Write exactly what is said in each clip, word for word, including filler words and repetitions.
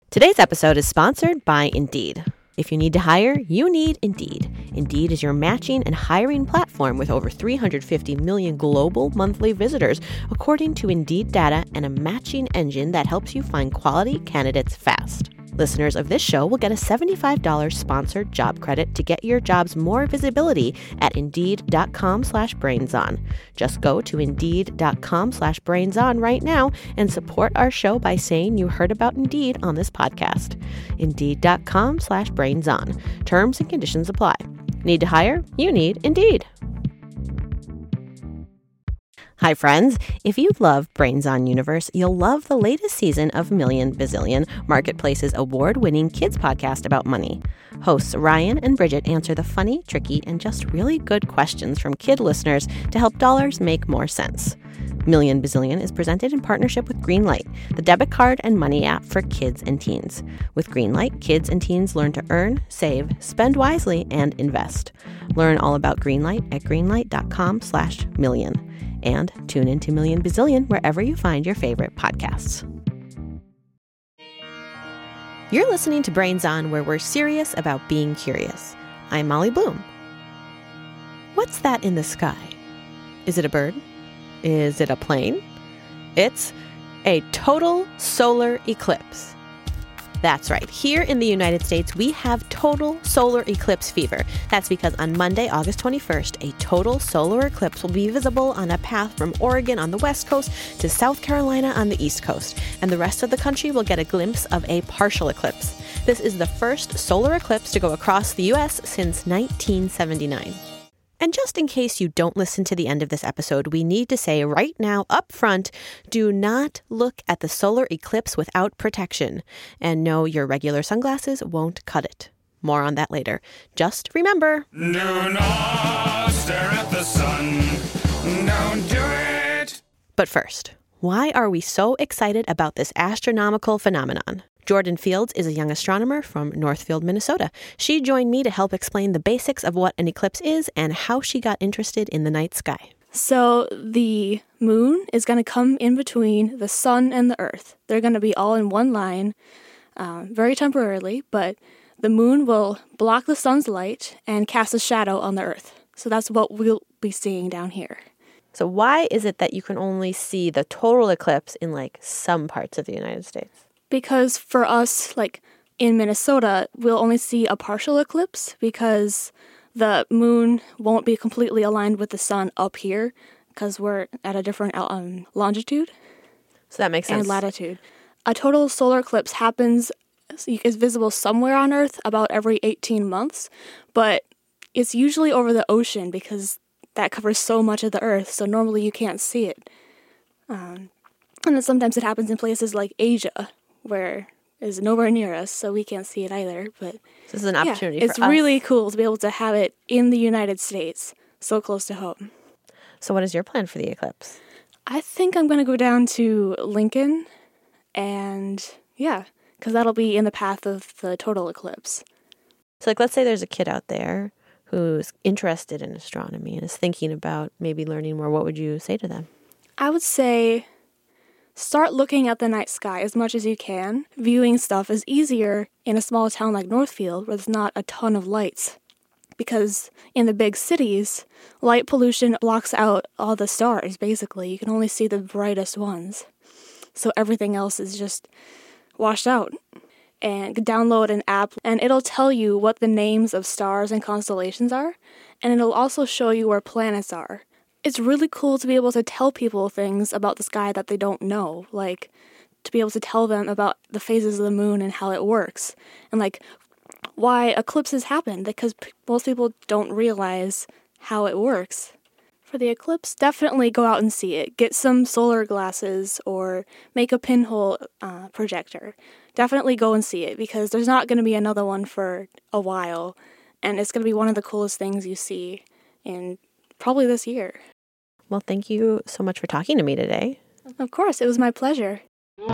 Today's episode is sponsored by Indeed. If you need to hire, you need Indeed. Indeed is your matching and hiring platform with over three hundred fifty million global monthly visitors, according to Indeed data, and a matching engine that helps you find quality candidates fast. Listeners of this show will get a seventy-five dollars sponsored job credit to get your jobs more visibility at Indeed.com slash brainson. Just go to Indeed.com slash brainson right now and support our show by saying you heard about Indeed on this podcast. Indeed.com slash brainson. Terms and conditions apply. Need to hire? You need Indeed. Hi, friends. If you love Brains On Universe, you'll love the latest season of Million Bazillion, Marketplace's award-winning kids podcast about money. Hosts Ryan and Bridget answer the funny, tricky, and just really good questions from kid listeners to help dollars make more sense. Million Bazillion is presented in partnership with Greenlight, the debit card and money app for kids and teens. With Greenlight, kids and teens learn to earn, save, spend wisely, and invest. Learn all about Greenlight at greenlight.com slash million. And tune into Million Bazillion wherever you find your favorite podcasts. You're listening to Brains On, where we're serious about being curious. I'm Molly Bloom. What's that in the sky? Is it a bird? Is it a plane? It's a total solar eclipse. That's right. Here in the United States, we have total solar eclipse fever. That's because on Monday, August twenty-first, a total solar eclipse will be visible on a path from Oregon on the west coast to South Carolina on the east coast, and the rest of the country will get a glimpse of a partial eclipse. This is the first solar eclipse to go across the U S since nineteen seventy-nine. And just in case you don't listen to the end of this episode, we need to say right now up front, do not look at the solar eclipse without protection. And no, your regular sunglasses won't cut it. More on that later. Just remember, do not stare at the sun. Don't do it. But first, why are we so excited about this astronomical phenomenon? Jordan Fields is a young astronomer from Northfield, Minnesota. She joined me to help explain the basics of what an eclipse is and how she got interested in the night sky. So the moon is going to come in between the sun and the earth. They're going to be all in one line, uh, very temporarily, but the moon will block the sun's light and cast a shadow on the earth. So that's what we'll be seeing down here. So why is it that you can only see the total eclipse in like some parts of the United States? Because for us, like in Minnesota, we'll only see a partial eclipse because the moon won't be completely aligned with the sun up here because we're at a different um, longitude. So that makes sense. And latitude. A total solar eclipse happens, is visible somewhere on Earth about every eighteen months, but it's usually over the ocean because that covers so much of the Earth, so normally you can't see it. Um, and then sometimes it happens in places like Asia, where it's nowhere near us, so we can't see it either. But this is an opportunity yeah, for it's us. really cool to be able to have it in the United States, so close to home. So what is your plan for the eclipse? I think I'm going to go down to Lincoln, and yeah, because that'll be in the path of the total eclipse. So like, let's say there's a kid out there who's interested in astronomy and is thinking about maybe learning more. What would you say to them? I would say start looking at the night sky as much as you can. Viewing stuff is easier in a small town like Northfield, where there's not a ton of lights. Because in the big cities, light pollution blocks out all the stars, basically. You can only see the brightest ones. So everything else is just washed out. And download an app, and it'll tell you what the names of stars and constellations are, and it'll also show you where planets are. It's really cool to be able to tell people things about the sky that they don't know, like to be able to tell them about the phases of the moon and how it works, and like why eclipses happen, because p- most people don't realize how it works. For the eclipse, definitely go out and see it. Get some solar glasses or make a pinhole uh, projector. Definitely go and see it, because there's not going to be another one for a while, and it's going to be one of the coolest things you see in probably this year. Well, thank you so much for talking to me today. Of course, it was my pleasure.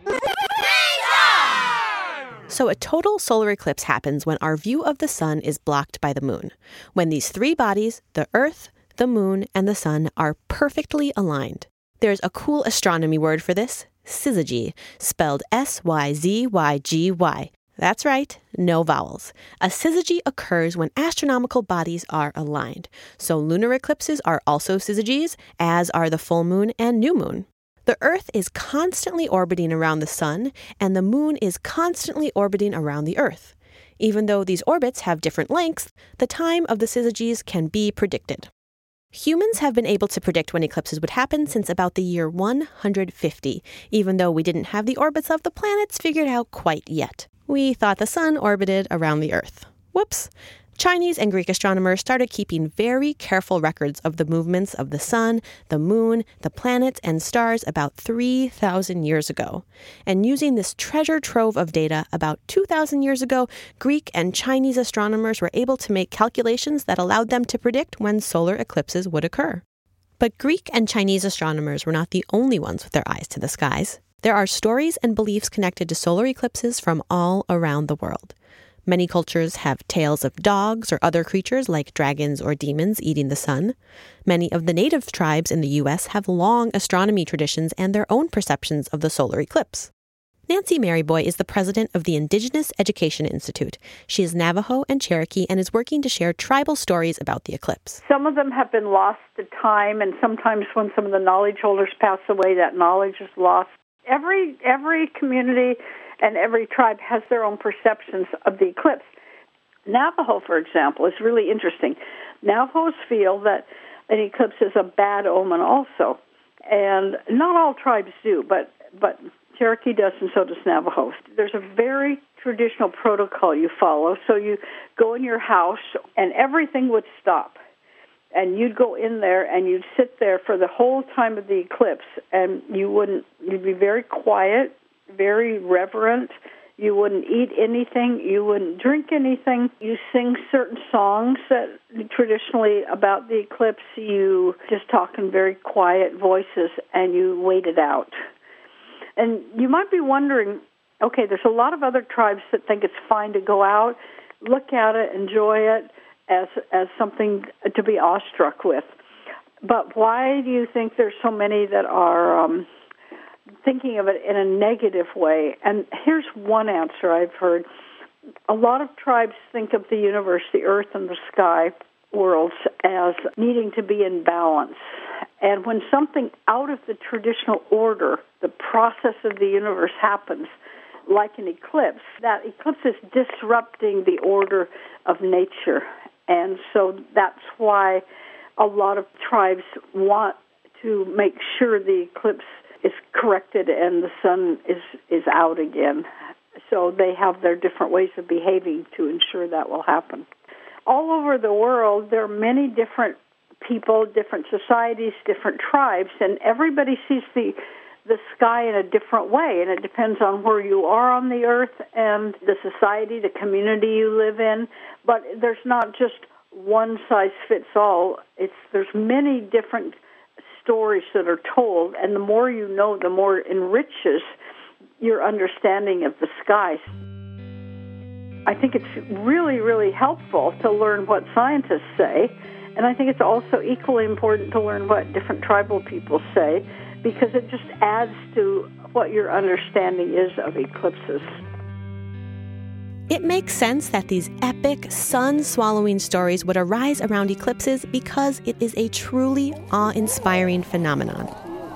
So a total solar eclipse happens when our view of the sun is blocked by the moon. When these three bodies, the Earth, the moon, and the sun, are perfectly aligned. There's a cool astronomy word for this, syzygy, spelled S Y Z Y G Y. That's right, no vowels. A syzygy occurs when astronomical bodies are aligned. So lunar eclipses are also syzygies, as are the full moon and new moon. The Earth is constantly orbiting around the sun, and the moon is constantly orbiting around the Earth. Even though these orbits have different lengths, the time of the syzygies can be predicted. Humans have been able to predict when eclipses would happen since about the year one hundred fifty, even though we didn't have the orbits of the planets figured out quite yet. We thought the sun orbited around the Earth. Whoops! Chinese and Greek astronomers started keeping very careful records of the movements of the sun, the moon, the planets, and stars about three thousand years ago. And using this treasure trove of data about two thousand years ago, Greek and Chinese astronomers were able to make calculations that allowed them to predict when solar eclipses would occur. But Greek and Chinese astronomers were not the only ones with their eyes to the skies. There are stories and beliefs connected to solar eclipses from all around the world. Many cultures have tales of dogs or other creatures like dragons or demons eating the sun. Many of the native tribes in the U S have long astronomy traditions and their own perceptions of the solar eclipse. Nancy Maryboy is the president of the Indigenous Education Institute. She is Navajo and Cherokee and is working to share tribal stories about the eclipse. Some of them have been lost to time, and sometimes when some of the knowledge holders pass away, that knowledge is lost. Every every community and every tribe has their own perceptions of the eclipse. Navajo, for example, is really interesting. Navajos feel that an eclipse is a bad omen also. And not all tribes do, but, but Cherokee does, and so does Navajo. There's a very traditional protocol you follow. So you go in your house, and everything would stop. And you'd go in there, and you'd sit there for the whole time of the eclipse, and you wouldn't, you'd be very quiet, very reverent. You wouldn't eat anything. You wouldn't drink anything. You sing certain songs that traditionally about the eclipse. You just talk in very quiet voices, and you wait it out. And you might be wondering, okay, there's a lot of other tribes that think it's fine to go out, look at it, enjoy it as as something to be awestruck with. But why do you think there's so many that are um, thinking of it in a negative way? And here's one answer I've heard. A lot of tribes think of the universe, the earth and the sky worlds, as needing to be in balance. And when something out of the traditional order, the process of the universe happens, like an eclipse, that eclipse is disrupting the order of nature. And so that's why a lot of tribes want to make sure the eclipse is corrected and the sun is, is out again. So they have their different ways of behaving to ensure that will happen. All over the world, there are many different people, different societies, different tribes, and everybody sees the the sky in a different way, and it depends on where you are on the earth and the society, the community you live in. But there's not just one size fits all. It's there's many different stories that are told, and the more you know, the more it enriches your understanding of the skies. I think it's really, really helpful to learn what scientists say, and I think it's also equally important to learn what different tribal people say, because it just adds to what your understanding is of eclipses. It makes sense that these epic, sun-swallowing stories would arise around eclipses because it is a truly awe-inspiring phenomenon.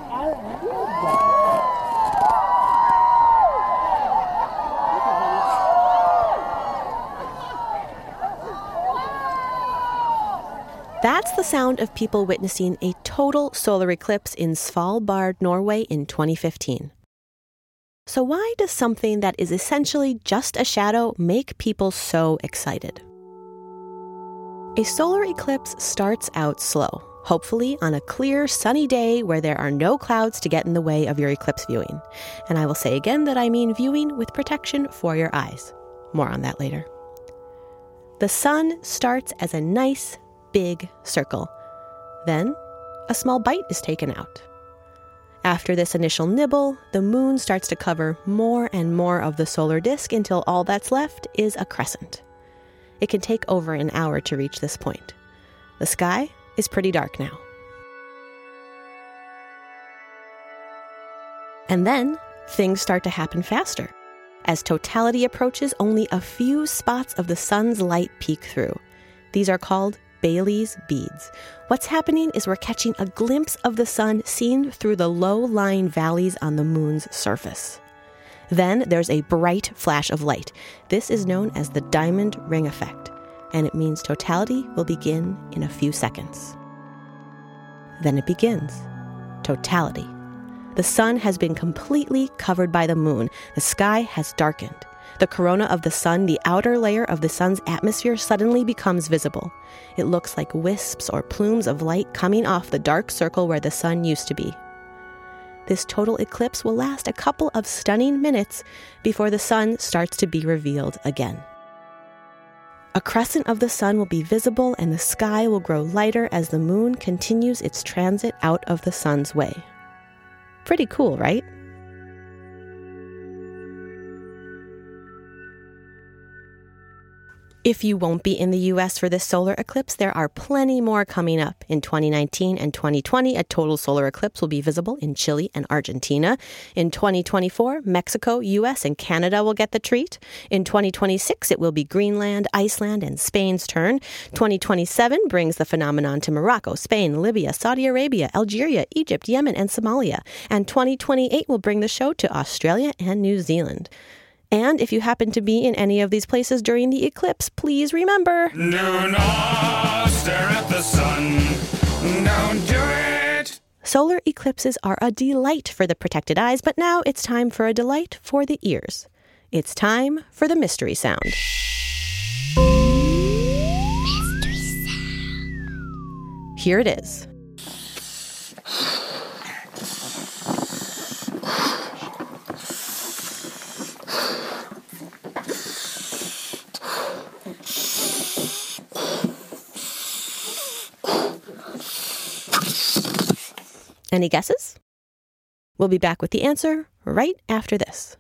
That's the sound of people witnessing a total solar eclipse in Svalbard, Norway in twenty fifteen. So why does something that is essentially just a shadow make people so excited? A solar eclipse starts out slow, hopefully on a clear, sunny day where there are no clouds to get in the way of your eclipse viewing. And I will say again that I mean viewing with protection for your eyes. More on that later. The sun starts as a nice, big circle. Then, a small bite is taken out. After this initial nibble, the moon starts to cover more and more of the solar disk until all that's left is a crescent. It can take over an hour to reach this point. The sky is pretty dark now. And then things start to happen faster. As totality approaches, only a few spots of the sun's light peek through. These are called Baily's beads. What's happening is we're catching a glimpse of the sun seen through the low-lying valleys on the moon's surface. Then there's a bright flash of light. This is known as the diamond ring effect, and it means totality will begin in a few seconds. Then it begins. Totality. The sun has been completely covered by the moon. The sky has darkened. The corona of the sun, the outer layer of the sun's atmosphere, suddenly becomes visible. It looks like wisps or plumes of light coming off the dark circle where the sun used to be. This total eclipse will last a couple of stunning minutes before the sun starts to be revealed again. A crescent of the sun will be visible and the sky will grow lighter as the moon continues its transit out of the sun's way. Pretty cool, right? If you won't be in the U S for this solar eclipse, there are plenty more coming up. In twenty nineteen and twenty twenty, a total solar eclipse will be visible in Chile and Argentina. In twenty twenty-four, Mexico, U S, and Canada will get the treat. In twenty twenty-six, it will be Greenland, Iceland, and Spain's turn. twenty twenty-seven brings the phenomenon to Morocco, Spain, Libya, Saudi Arabia, Algeria, Egypt, Yemen, and Somalia. And twenty twenty-eight will bring the show to Australia and New Zealand. And if you happen to be in any of these places during the eclipse, please remember... Do not stare at the sun. Don't do it. Solar eclipses are a delight for the protected eyes, but now it's time for a delight for the ears. It's time for the mystery sound. Mystery sound. Here it is. Any guesses? We'll be back with the answer right after this.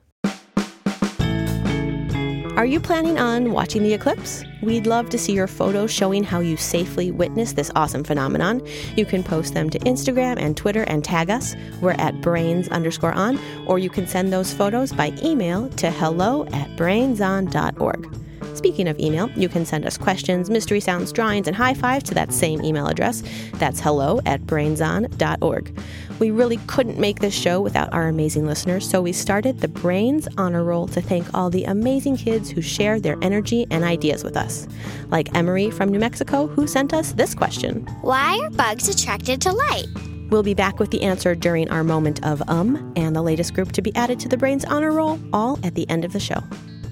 Are you planning on watching the eclipse? We'd love to see your photos showing how you safely witnessed this awesome phenomenon. You can post them to Instagram and Twitter and tag us. We're at brains underscore on, or you can send those photos by email to hello at brainson dot org. Speaking of email, you can send us questions, mystery sounds, drawings, and high fives to that same email address. That's hello at brainson dot org. We really couldn't make this show without our amazing listeners, so we started the Brains Honor Roll to thank all the amazing kids who shared their energy and ideas with us. Like Emery from New Mexico, who sent us this question. Why are bugs attracted to light? We'll be back with the answer during our moment of um and the latest group to be added to the Brains Honor Roll, all at the end of the show.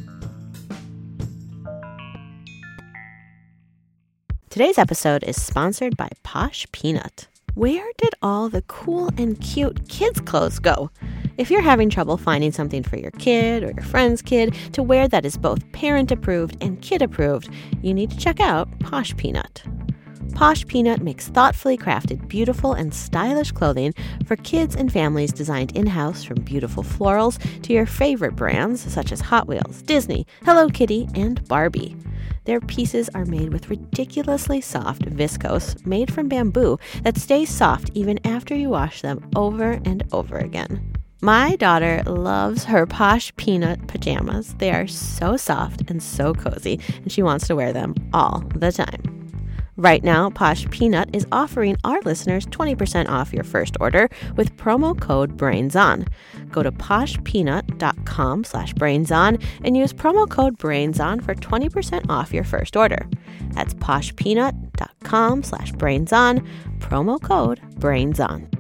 Today's episode is sponsored by Posh Peanut. Where did all the cool and cute kids' clothes go? If you're having trouble finding something for your kid or your friend's kid to wear that is both parent-approved and kid-approved, you need to check out Posh Peanut. Posh Peanut makes thoughtfully crafted, beautiful, and stylish clothing for kids and families designed in-house, from beautiful florals to your favorite brands such as Hot Wheels, Disney, Hello Kitty, and Barbie. Their pieces are made with ridiculously soft viscose made from bamboo that stays soft even after you wash them over and over again. My daughter loves her Posh Peanut pajamas. They are so soft and so cozy, and she wants to wear them all the time. Right now, Posh Peanut is offering our listeners twenty percent off your first order with promo code BRAINSON. Go to poshpeanut.com slash brainson and use promo code BRAINSON for twenty percent off your first order. That's poshpeanut.com slash brainson, promo code BRAINSON.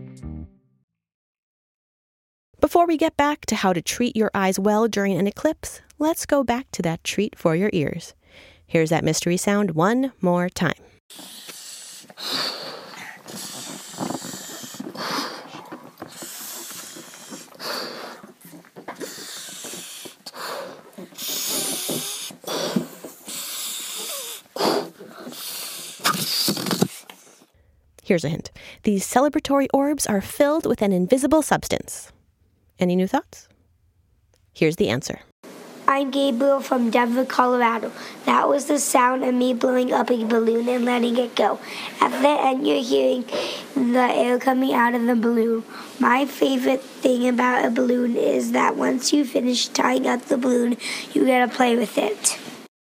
Before we get back to how to treat your eyes well during an eclipse, let's go back to that treat for your ears. Here's that mystery sound one more time. Here's a hint. These celebratory orbs are filled with an invisible substance. Any new thoughts? Here's the answer. I'm Gabriel from Denver, Colorado. That was the sound of me blowing up a balloon and letting it go. At the end, you're hearing the air coming out of the balloon. My favorite thing about a balloon is that once you finish tying up the balloon, you get to play with it.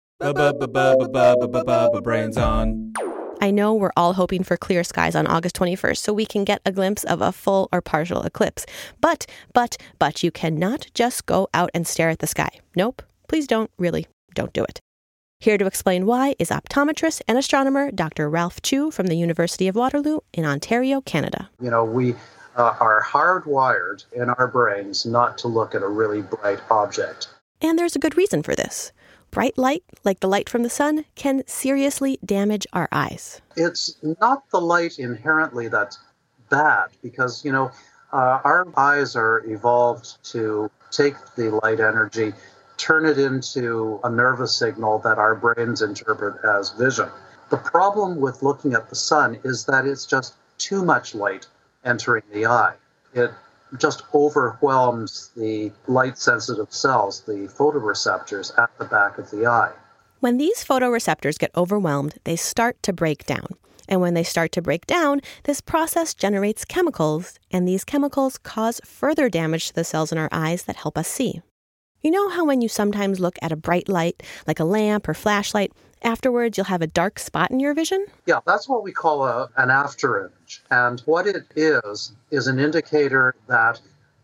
Brains on. I know we're all hoping for clear skies on August twenty-first so we can get a glimpse of a full or partial eclipse. But, but, but you cannot just go out and stare at the sky. Nope, please don't, really, don't do it. Here to explain why is optometrist and astronomer Doctor Ralph Chu from the University of Waterloo in Ontario, Canada. You know, we uh, are hardwired in our brains not to look at a really bright object. And there's a good reason for this. Bright light, like the light from the sun, can seriously damage our eyes. It's not the light inherently that's bad because, you know, uh, our eyes are evolved to take the light energy, turn it into a nervous signal that our brains interpret as vision. The problem with looking at the sun is that it's just too much light entering the eye. It just overwhelms the light-sensitive cells, the photoreceptors at the back of the eye. When these photoreceptors get overwhelmed, they start to break down. And when they start to break down, this process generates chemicals, and these chemicals cause further damage to the cells in our eyes that help us see. You know how when you sometimes look at a bright light, like a lamp or flashlight, afterwards you'll have a dark spot in your vision? Yeah, that's what we call a, an afterimage. And what it is, is an indicator that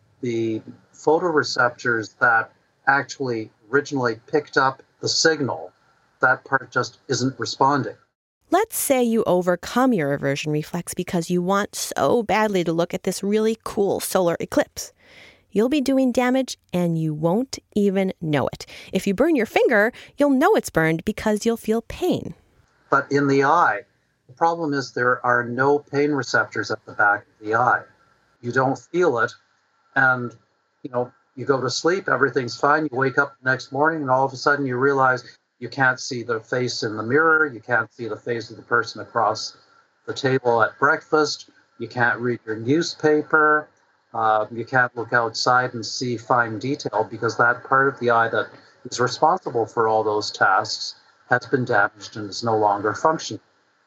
the photoreceptors that actually originally picked up the signal, that part just isn't responding. Let's say you overcome your aversion reflex because you want so badly to look at this really cool solar eclipse. You'll be doing damage and you won't even know it. If you burn your finger, you'll know it's burned because you'll feel pain. But in the eye, the problem is there are no pain receptors at the back of the eye. You don't feel it, and you know, you go to sleep, everything's fine, you wake up the next morning, and all of a sudden you realize you can't see the face in the mirror, you can't see the face of the person across the table at breakfast, you can't read your newspaper, uh, you can't look outside and see fine detail because that part of the eye that is responsible for all those tasks has been damaged and is no longer functioning.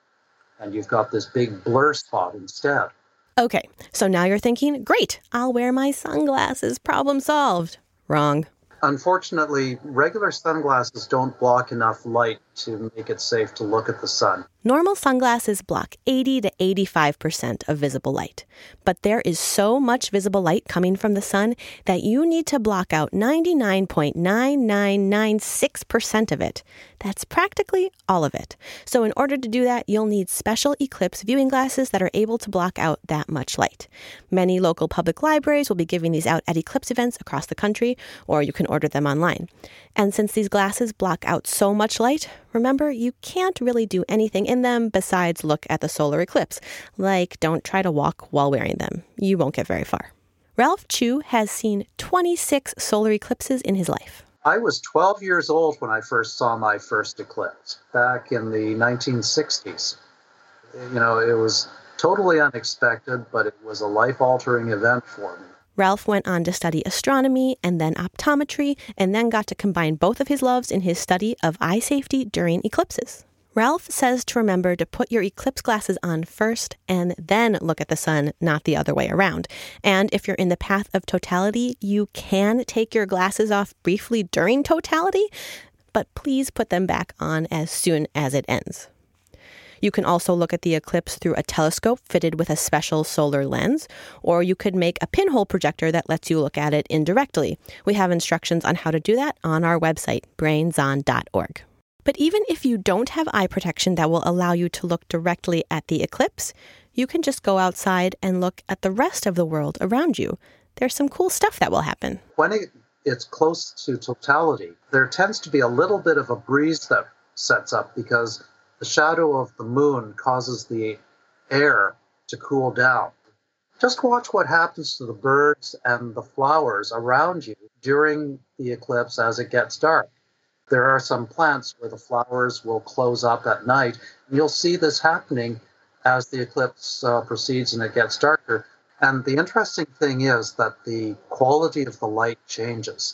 And you've got this big blur spot instead. Okay, so now you're thinking, great, I'll wear my sunglasses, problem solved. Wrong. Unfortunately, regular sunglasses don't block enough light to make it safe to look at the sun. Normal sunglasses block eighty to eighty-five percent of visible light. But there is so much visible light coming from the sun that you need to block out ninety-nine point nine nine nine six percent of it. That's practically all of it. So in order to do that, you'll need special eclipse viewing glasses that are able to block out that much light. Many local public libraries will be giving these out at eclipse events across the country, or you can order them online. And since these glasses block out so much light, remember, you can't really do anything in them besides look at the solar eclipse. Like, don't try to walk while wearing them. You won't get very far. Ralph Chu has seen twenty-six solar eclipses in his life. I was twelve years old when I first saw my first eclipse, back in the nineteen sixties. You know, it was totally unexpected, but it was a life-altering event for me. Ralph went on to study astronomy and then optometry, and then got to combine both of his loves in his study of eye safety during eclipses. Ralph says to remember to put your eclipse glasses on first and then look at the sun, not the other way around. And if you're in the path of totality, you can take your glasses off briefly during totality, but please put them back on as soon as it ends. You can also look at the eclipse through a telescope fitted with a special solar lens, or you could make a pinhole projector that lets you look at it indirectly. We have instructions on how to do that on our website, brains on dot org. But even if you don't have eye protection that will allow you to look directly at the eclipse, you can just go outside and look at the rest of the world around you. There's some cool stuff that will happen. When it, it's close to totality, there tends to be a little bit of a breeze that sets up because the shadow of the moon causes the air to cool down. Just watch what happens to the birds and the flowers around you during the eclipse as it gets dark. There are some plants where the flowers will close up at night, and you'll see this happening as the eclipse uh, proceeds and it gets darker. And the interesting thing is that the quality of the light changes.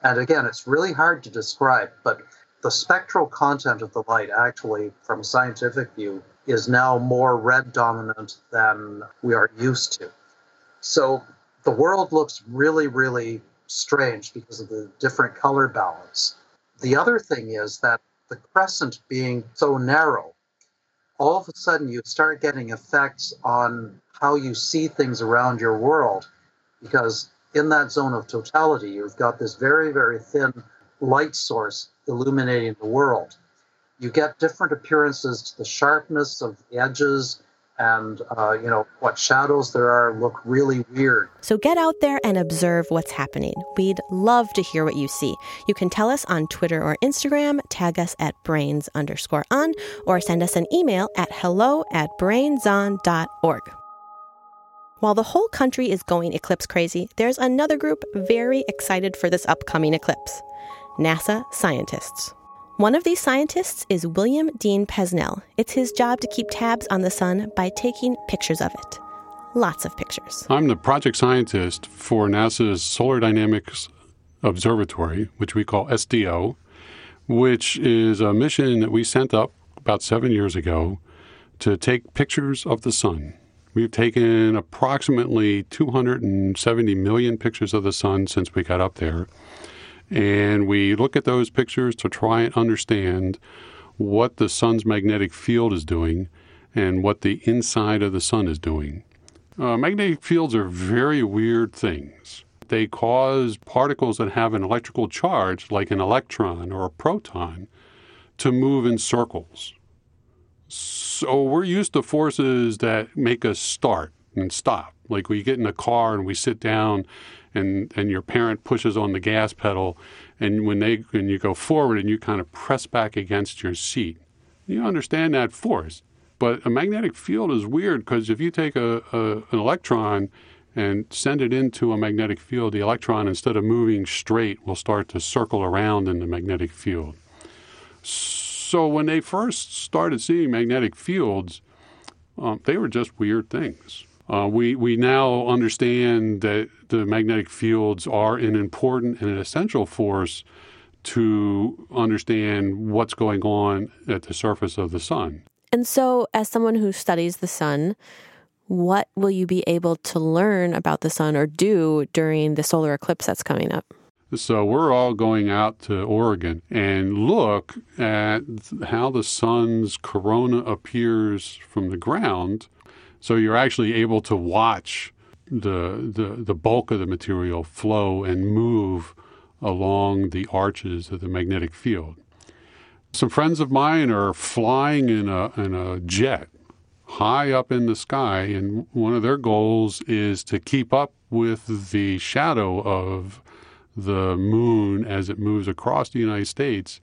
And again, it's really hard to describe, but the spectral content of the light actually, from a scientific view, is now more red dominant than we are used to. So the world looks really, really strange because of the different color balance. The other thing is that the crescent being so narrow, all of a sudden you start getting effects on how you see things around your world, because in that zone of totality, you've got this very, very thin light source illuminating the world. You get different appearances to the sharpness of the edges, and, uh, you know, what shadows there are look really weird. So get out there and observe what's happening. We'd love to hear what you see. You can tell us on Twitter or Instagram, tag us at brains underscore on, or send us an email at hello at brainson dot org. While the whole country is going eclipse crazy, there's another group very excited for this upcoming eclipse: NASA scientists. One of these scientists is William Dean Pesnell. It's his job to keep tabs on the sun by taking pictures of it. Lots of pictures. I'm the project scientist for NASA's Solar Dynamics Observatory, which we call S D O, which is a mission that we sent up about seven years ago to take pictures of the sun. We've taken approximately two hundred seventy million pictures of the sun since we got up there. And we look at those pictures to try and understand what the sun's magnetic field is doing and what the inside of the sun is doing. Uh, magnetic fields are very weird things. They cause particles that have an electrical charge, like an electron or a proton, to move in circles. So we're used to forces that make us start and stop. Like we get in a car and we sit down and, and your parent pushes on the gas pedal, and when they when you go forward and you kind of press back against your seat. You understand that force. But a magnetic field is weird because if you take a, a an electron and send it into a magnetic field, the electron, instead of moving straight, will start to circle around in the magnetic field. So when they first started seeing magnetic fields, um, they were just weird things. Uh, we, we now understand that the magnetic fields are an important and an essential force to understand what's going on at the surface of the sun. And so, as someone who studies the sun, what will you be able to learn about the sun or do during the solar eclipse that's coming up? So we're all going out to Oregon and look at how the sun's corona appears from the ground. So you're actually able to watch the, the, the bulk of the material flow and move along the arches of the magnetic field. Some friends of mine are flying in a, in a jet high up in the sky, and one of their goals is to keep up with the shadow of the moon as it moves across the United States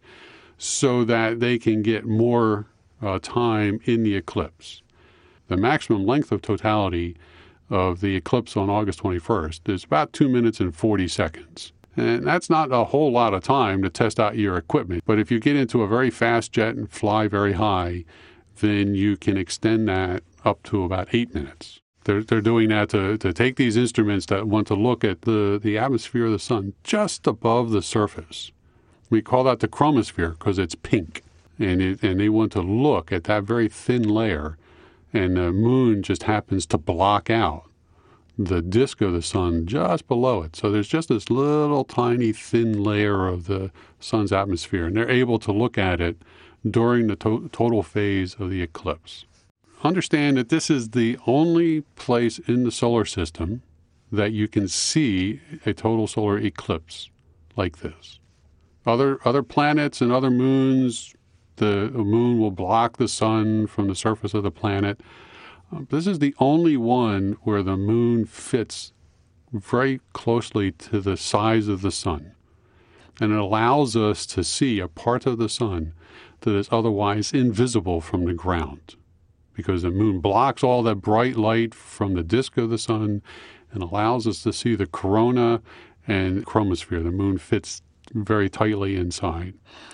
so that they can get more uh, time in the eclipse. The maximum length of totality of the eclipse on August twenty-first is about two minutes and forty seconds. And that's not a whole lot of time to test out your equipment. But if you get into a very fast jet and fly very high, then you can extend that up to about eight minutes. They're, they're doing that to, to take these instruments that want to look at the, the atmosphere of the sun just above the surface. We call that the chromosphere because it's pink. And, it, and they want to look at that very thin layer, and the moon just happens to block out the disk of the sun just below it. So there's just this little tiny thin layer of the sun's atmosphere, and they're able to look at it during the to- total phase of the eclipse. Understand that this is the only place in the solar system that you can see a total solar eclipse like this. Other other planets and other moons, the moon will block the sun from the surface of the planet. Um, this is the only one where the moon fits very closely to the size of the sun. And it allows us to see a part of the sun that is otherwise invisible from the ground, because the moon blocks all that bright light from the disk of the sun and allows us to see the corona and chromosphere. The moon fits very tightly inside.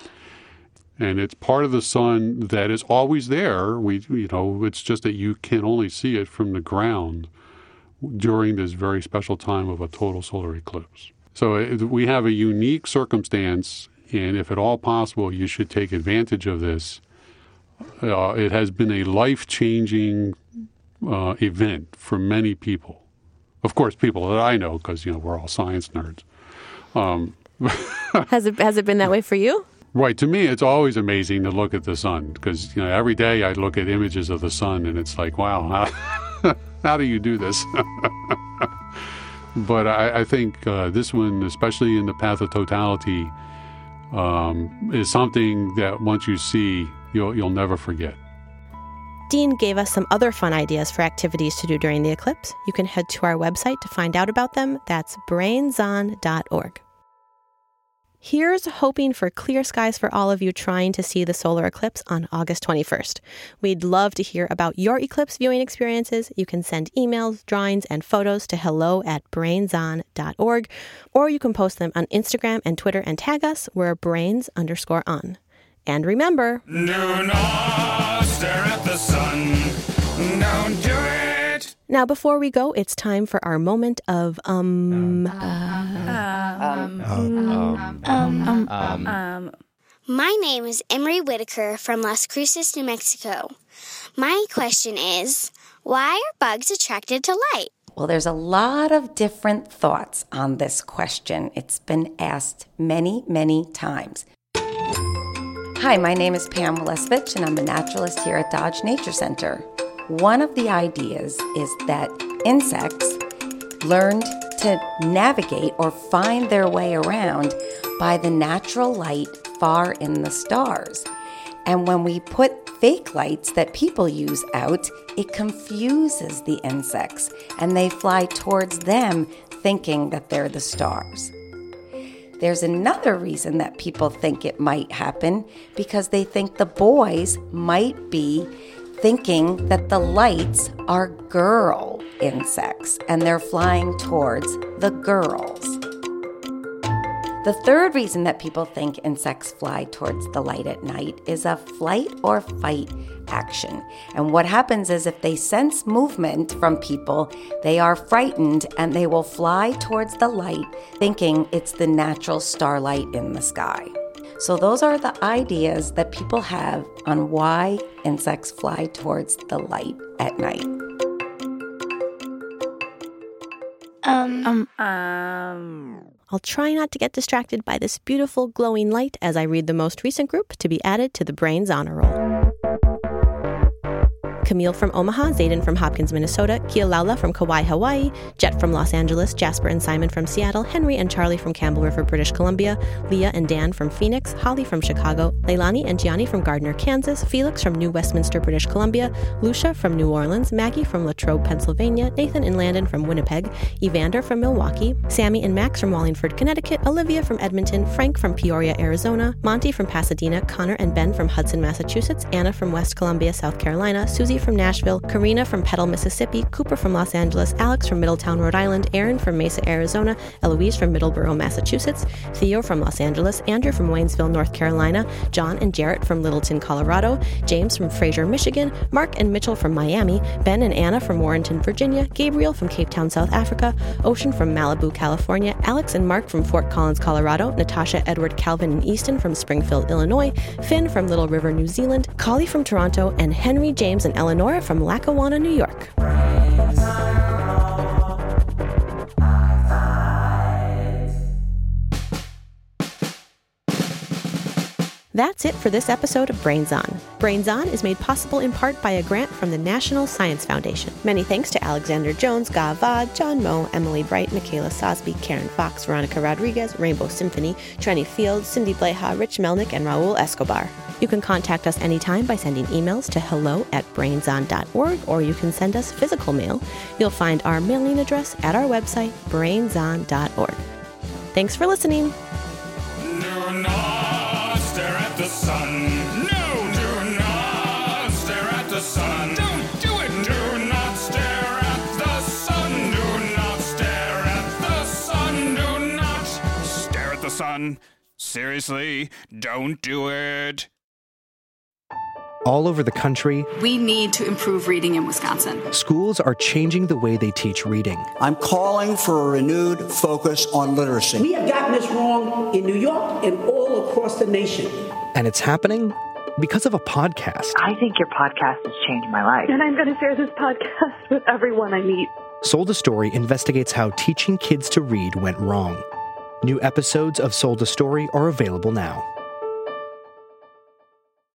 And it's part of the sun that is always there. We, you know, it's just that you can only see it from the ground during this very special time of a total solar eclipse. So it, we have a unique circumstance, and if at all possible, you should take advantage of this. Uh, it has been a life-changing uh, event for many people. Of course, people that I know, because, you know, we're all science nerds. Um, has it has it been that way for you? Right. To me, it's always amazing to look at the sun because, you know, every day I look at images of the sun and it's like, wow, how, how do you do this? But I, I think uh, this one, especially in the path of totality, um, is something that once you see, you'll you'll never forget. Dean gave us some other fun ideas for activities to do during the eclipse. You can head to our website to find out about them. That's brains on dot org. Here's hoping for clear skies for all of you trying to see the solar eclipse on August twenty-first. We'd love to hear about your eclipse viewing experiences. You can send emails, drawings, and photos to hello at brains on dot org, or you can post them on Instagram and Twitter and tag us. We're brains underscore on. And remember, do not stare at the sun. Don't do it. Now, before we go, it's time for our moment of um. Uh, um, um, um, um, um. My name is Emery Whitaker from Las Cruces, New Mexico. My question is, why are bugs attracted to light? Well, there's a lot of different thoughts on this question. It's been asked many, many times. Hi, my name is Pam Lesvich, and I'm a naturalist here at Dodge Nature Center. One of the ideas is that insects learned to navigate or find their way around by the natural light far in the stars. And when we put fake lights that people use out, it confuses the insects, and they fly towards them thinking that they're the stars. There's another reason that people think it might happen, because they think the boys might be thinking that the lights are girl insects and they're flying towards the girls. The third reason that people think insects fly towards the light at night is a flight or fight action. And what happens is if they sense movement from people, they are frightened and they will fly towards the light thinking it's the natural starlight in the sky. So those are the ideas that people have on why insects fly towards the light at night. Um, Um, um. I'll try not to get distracted by this beautiful glowing light as I read the most recent group to be added to the Brains Honor Roll. Camille from Omaha, Zayden from Hopkins, Minnesota, Kia Laula from Kauai, Hawaii, Jet from Los Angeles, Jasper and Simon from Seattle, Henry and Charlie from Campbell River, British Columbia, Leah and Dan from Phoenix, Holly from Chicago, Leilani and Gianni from Gardner, Kansas, Felix from New Westminster, British Columbia, Lucia from New Orleans, Maggie from Latrobe, Pennsylvania, Nathan and Landon from Winnipeg, Evander from Milwaukee, Sammy and Max from Wallingford, Connecticut, Olivia from Edmonton, Frank from Peoria, Arizona, Monty from Pasadena, Connor and Ben from Hudson, Massachusetts, Anna from West Columbia, South Carolina, Susie from Nashville, Karina from Petal, Mississippi, Cooper from Los Angeles, Alex from Middletown, Rhode Island, Aaron from Mesa, Arizona, Eloise from Middleborough, Massachusetts, Theo from Los Angeles, Andrew from Waynesville, North Carolina, John and Jarrett from Littleton, Colorado, James from Fraser, Michigan, Mark and Mitchell from Miami, Ben and Anna from Warrenton, Virginia, Gabriel from Cape Town, South Africa, Ocean from Malibu, California, Alex and Mark from Fort Collins, Colorado, Natasha, Edward, Calvin, and Easton from Springfield, Illinois, Finn from Little River, New Zealand, Collie from Toronto, and Henry, James, and Eleonora from Lackawanna, New York. That's it for this episode of Brains On. Brains On is made possible in part by a grant from the National Science Foundation. Many thanks to Alexander Jones, Ga Vod, John Moe, Emily Bright, Michaela Sosby, Karen Fox, Veronica Rodriguez, Rainbow Symphony, Trenny Fields, Cindy Bleha, Rich Melnick, and Raul Escobar. You can contact us anytime by sending emails to hello at brains on dot org, or you can send us physical mail. You'll find our mailing address at our website, brains on dot org. Thanks for listening. Do not stare at the sun. No, do not stare at the sun. Don't do it. Do not stare at the sun. Do not stare at the sun. Do not stare at the sun. Seriously, don't do it. all over the country, we need to improve reading in Wisconsin. Schools are changing the way they teach reading. I'm calling for a renewed focus on literacy. We have gotten this wrong in New York and all across the nation. And it's happening because of a podcast. I think your podcast has changed my life. And I'm going to share this podcast with everyone I meet. Sold a Story investigates how teaching kids to read went wrong. New episodes of Sold a Story are available now.